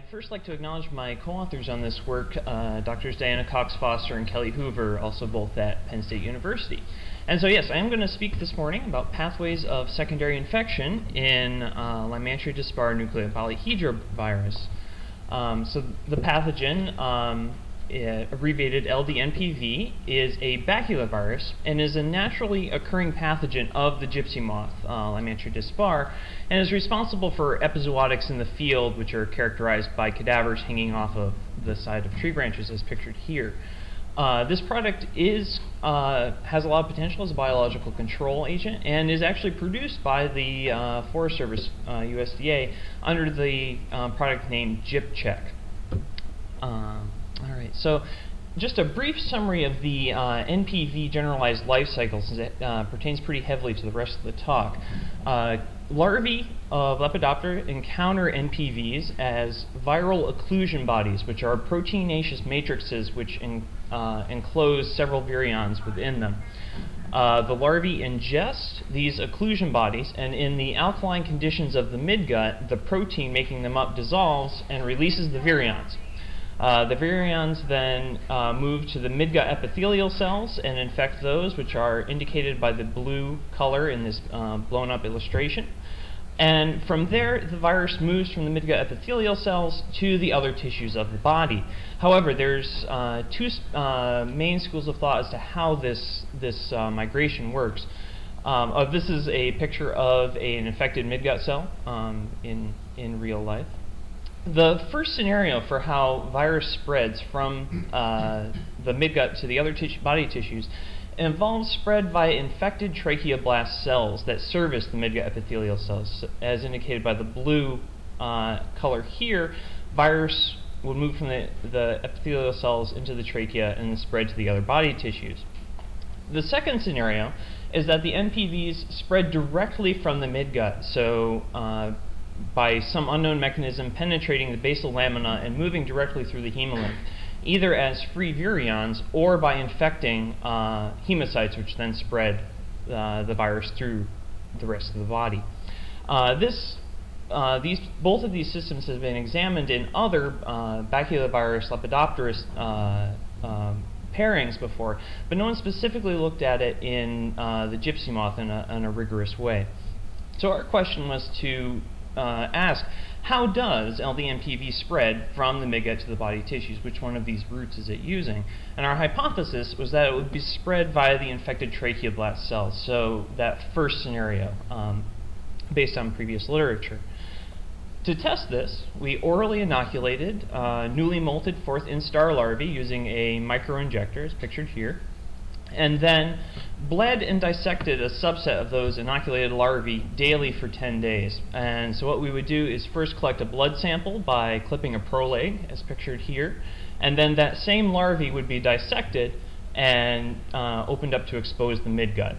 I'd first like to acknowledge my co-authors on this work, Drs. Diana Cox Foster and Kelly Hoover, also both at Penn State University. And so yes, I am going to speak this morning about pathways of secondary infection in Lymantria dispar nuclear polyhedra virus. So the pathogen, abbreviated LDNPV, is a baculovirus and is a naturally occurring pathogen of the gypsy moth, Lymantria dispar, and is responsible for epizootics in the field, which are characterized by cadavers hanging off of the side of tree branches, as pictured here. This product has a lot of potential as a biological control agent and is actually produced by the Forest Service, USDA, under the product name GipCheck. Alright, so just a brief summary of the NPV generalized life cycle, since it pertains pretty heavily to the rest of the talk. Larvae of Lepidoptera encounter NPVs as viral occlusion bodies, which are proteinaceous matrices which enclose several virions within them. The larvae ingest these occlusion bodies, and in the alkaline conditions of the midgut, the protein making them up dissolves and releases the virions. The virions then move to the midgut epithelial cells and infect those, which are indicated by the blue color in this blown up illustration. And from there, the virus moves from the midgut epithelial cells to the other tissues of the body. However, there's two main schools of thought as to how this migration works. This is a picture of an infected midgut cell in real life. The first scenario for how virus spreads from the midgut to the other body tissues involves spread by infected tracheoblast cells that service the midgut epithelial cells. As indicated by the blue color here, virus will move from the epithelial cells into the trachea and then spread to the other body tissues. The second scenario is that the NPVs spread directly from the midgut, so by some unknown mechanism penetrating the basal lamina and moving directly through the hemolymph, either as free virions or by infecting hemocytes, which then spread the virus through the rest of the body. Both of these systems have been examined in other baculovirus lepidopterus pairings before, but no one specifically looked at it in the gypsy moth in a rigorous way. So our question was to ask, how does LDNPV spread from the midgut to the body tissues? Which one of these routes is it using? And our hypothesis was that it would be spread via the infected tracheoblast cells, so that first scenario, based on previous literature. To test this, we orally inoculated newly molted fourth instar larvae using a microinjector, as pictured here, and then bled and dissected a subset of those inoculated larvae daily for 10 days. And so what we would do is first collect a blood sample by clipping a proleg, as pictured here, and then that same larvae would be dissected and opened up to expose the midgut.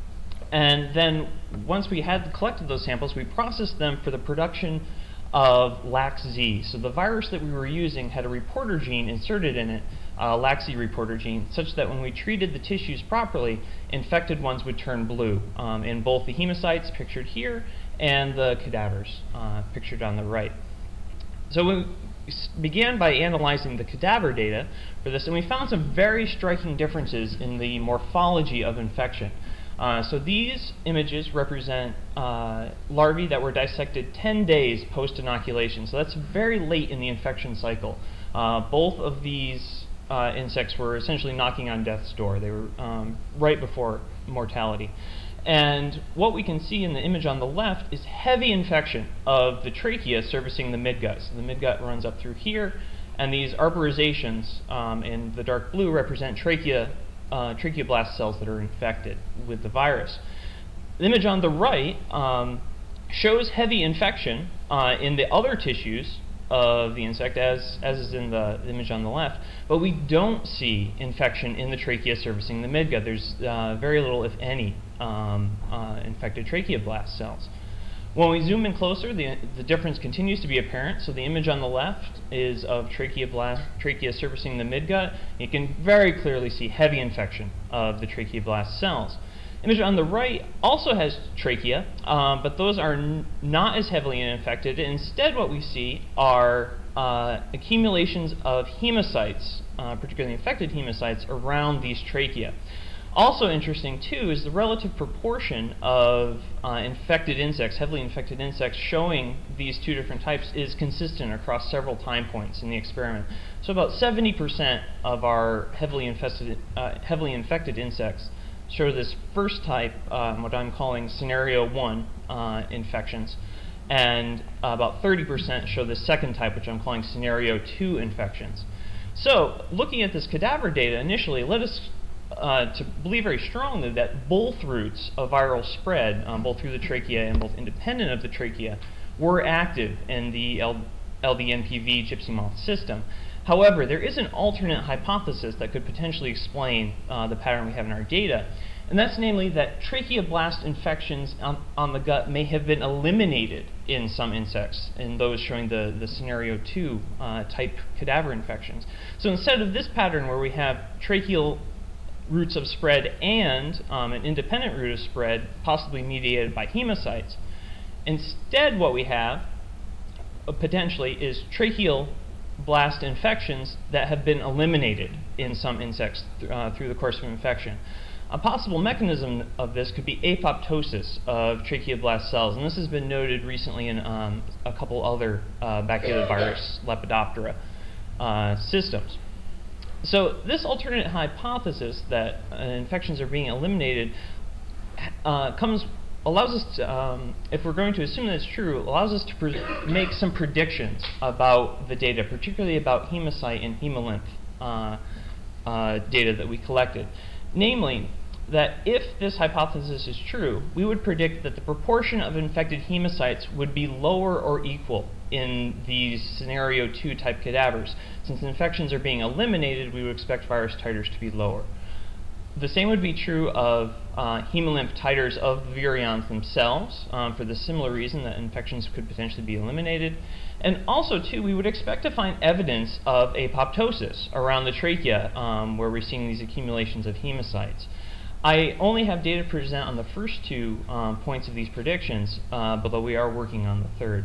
And then once we had collected those samples, we processed them for the production of LAC-Z. So the virus that we were using had a reporter gene inserted in it, LAC-Z reporter gene, such that when we treated the tissues properly, infected ones would turn blue in both the hemocytes pictured here and the cadavers pictured on the right. So we began by analyzing the cadaver data for this, and we found some very striking differences in the morphology of infection. So these images represent larvae that were dissected 10 days post-inoculation. So that's very late in the infection cycle. Both of these insects were essentially knocking on death's door. They were right before mortality. And what we can see in the image on the left is heavy infection of the trachea servicing the midgut. So the midgut runs up through here, and these arborizations in the dark blue represent tracheoblast cells that are infected with the virus. The image on the right shows heavy infection in the other tissues of the insect, as is in the image on the left, but we don't see infection in the trachea servicing the midgut. There's very little, if any, infected tracheoblast cells. When we zoom in closer, the difference continues to be apparent. So the image on the left is of trachea servicing the midgut. You can very clearly see heavy infection of the tracheoblast cells. Image on the right also has trachea, but those are not as heavily infected. Instead, what we see are accumulations of hemocytes, particularly infected hemocytes, around these trachea. Also interesting, too, is the relative proportion of infected insects, heavily infected insects, showing these two different types is consistent across several time points in the experiment. So about 70% of our heavily infected insects show this first type, what I'm calling scenario 1 infections, and about 30% show the second type, which I'm calling scenario 2 infections. So, looking at this cadaver data initially led us to believe very strongly that both routes of viral spread, both through the trachea and both independent of the trachea, were active in the LDNPV gypsy moth system. However, there is an alternate hypothesis that could potentially explain the pattern we have in our data, and that's namely that tracheoblast infections on the gut may have been eliminated in some insects, in those showing the scenario 2 type cadaver infections. So instead of this pattern where we have tracheal routes of spread and an independent route of spread, possibly mediated by hemocytes, instead what we have potentially is tracheal blast infections that have been eliminated in some insects through the course of infection. A possible mechanism of this could be apoptosis of tracheoblast cells, and this has been noted recently in a couple other Baculovirus Lepidoptera systems. So this alternate hypothesis that infections are being eliminated allows us to, if we're going to assume that it's true, allows us to make some predictions about the data, particularly about hemocyte and hemolymph data that we collected. Namely, that if this hypothesis is true, we would predict that the proportion of infected hemocytes would be lower or equal in these scenario 2 type cadavers. Since infections are being eliminated, we would expect virus titers to be lower. The same would be true of hemolymph titers of the virions themselves, for the similar reason that infections could potentially be eliminated. And also, too, we would expect to find evidence of apoptosis around the trachea, where we're seeing these accumulations of hemocytes. I only have data to present on the first 2 points of these predictions, although we are working on the third.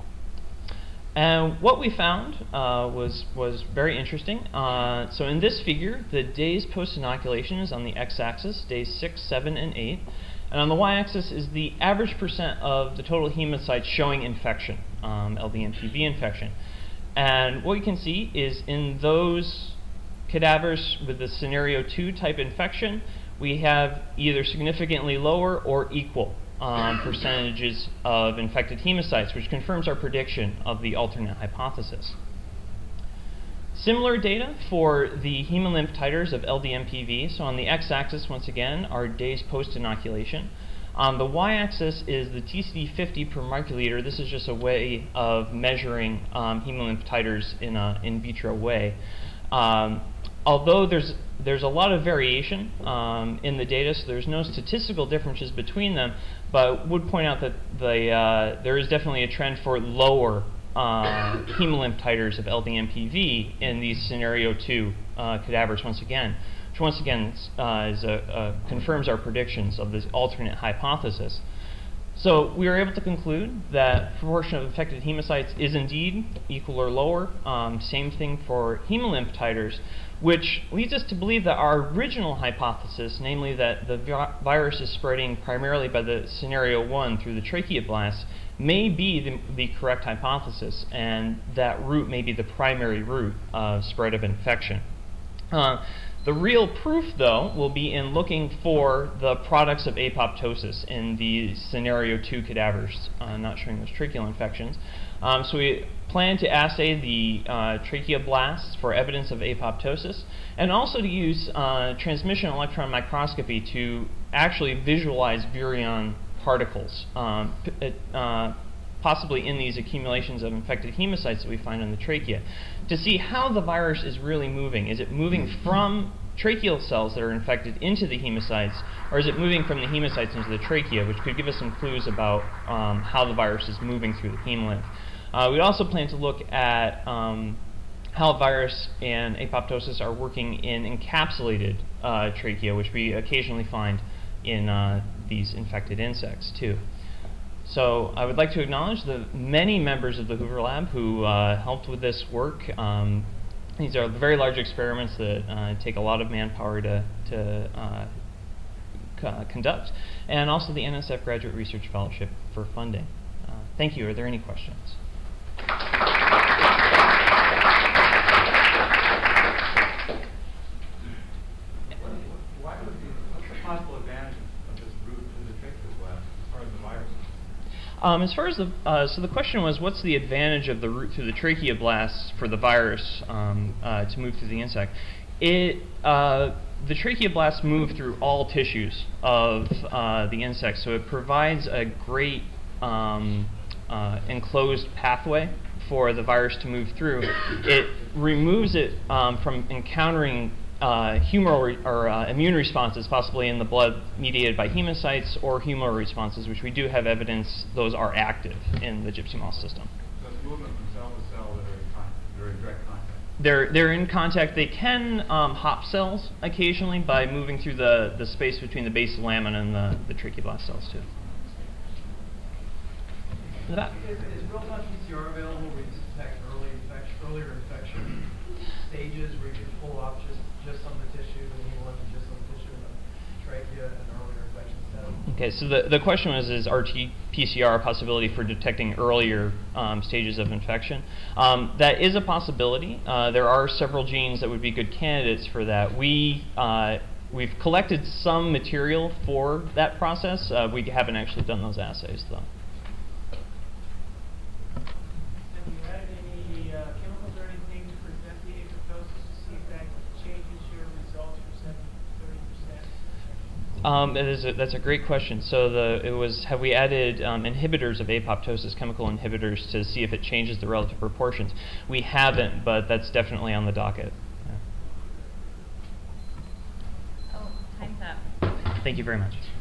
And what we found was very interesting. So in this figure, the days post-inoculation is on the x-axis, days 6, 7, and 8. And on the y-axis is the average percent of the total hemocytes showing infection, LDNPV infection. And what you can see is in those cadavers with the scenario 2 type infection, we have either significantly lower or equal percentages of infected hemocytes, which confirms our prediction of the alternate hypothesis. Similar data for the hemolymph titers of LDNPV. So on the x-axis, once again, are days post-inoculation. On the y-axis is the TCD50 per microliter. This is just a way of measuring hemolymph titers in an in vitro way. Although there's a lot of variation in the data, so there's no statistical differences between them, but would point out that there is definitely a trend for lower hemolymph titers of LDNPV in these scenario 2 cadavers once again, which once again confirms our predictions of this alternate hypothesis. So we were able to conclude that proportion of infected hemocytes is indeed equal or lower. Same thing for hemolymph titers, which leads us to believe that our original hypothesis, namely that the virus is spreading primarily by the scenario 1 through the tracheoblasts, may be the correct hypothesis, and that route may be the primary route of spread of infection. The real proof, though, will be in looking for the products of apoptosis in the scenario 2 cadavers, not showing those tracheal infections. So we plan to assay the tracheoblasts for evidence of apoptosis, and also to use transmission electron microscopy to actually visualize virion particles, possibly in these accumulations of infected hemocytes that we find in the trachea, to see how the virus is really moving. Is it moving from tracheal cells that are infected into the hemocytes, or is it moving from the hemocytes into the trachea, which could give us some clues about how the virus is moving through the hemolymph. We also plan to look at how virus and apoptosis are working in encapsulated trachea, which we occasionally find in these infected insects too. So I would like to acknowledge the many members of the Hoover Lab who helped with this work. These are very large experiments that take a lot of manpower to conduct, and also the NSF Graduate Research Fellowship for funding. Thank you. Are there any questions? What's the possible advantage of this route to the tracheoblast as far as the virus? So the question was, what's the advantage of the route through the tracheoblast for the virus to move through the insect? The tracheoblasts move through all tissues of the insect, so it provides a great enclosed pathway for the virus to move through. It removes it from encountering humoral or immune responses, possibly in the blood mediated by hemocytes, or humoral responses, which we do have evidence those are active in the gypsy moth system. So it's movement from cell to cell that are in direct contact. They're in contact. They can hop cells occasionally by moving through the space between the basal lamina and the tracheoblast cells too. Is real-time PCR available where you just detect earlier infection stages where you can pull off just some of the tissue and hemolymph just some of the tissue in the trachea and earlier infection setting? Okay, so the question was, is RT-PCR a possibility for detecting earlier stages of infection? That is a possibility. There are several genes that would be good candidates for that. We've collected some material for that process. We haven't actually done those assays, though. Have you added any chemicals or anything to prevent the apoptosis to see if that changes your results for 30%? That's a great question. So have we added inhibitors of apoptosis, chemical inhibitors, to see if it changes the relative proportions? We haven't, but that's definitely on the docket. Yeah. Oh, time's up. Thank you very much.